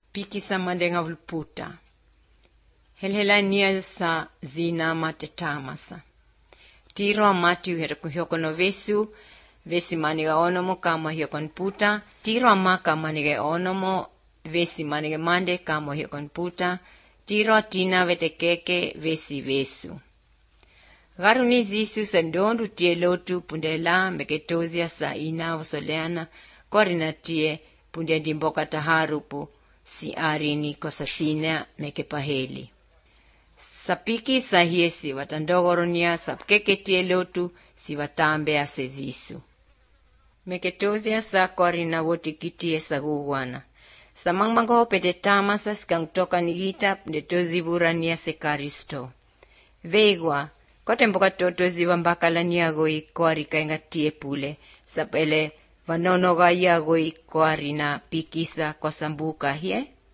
Pikisa mandenga vulputa. Helhelania sa zina matetamasa. Tiro amati kuhiokono vesu, vesi maniga onomo kama hiokon puta. Tiro amaka maniga onomo, vesi maniga mande kama hiokon puta. Tiro atina vetekeke vesi vesu. Garuni zisu sendondu tie lotu pundela meketozia sa ina vosoleana korina tie punde dimboka taharupu si arini kosasina mekepaheli. Sapiki sahiesi watandogoronia sapkeke tie lotu si watambe ase zisu. Meketozia sa korina wotikitie sa guguana. Samangmango pedetama sa skangtoka nigita ndetoziburania se karisto. Veigwa. Kote mboka totozi wambakala niagoi kwari kaingatie pule, sapele vanonoga iagoi kwari na pikisa kwa sambuka hie.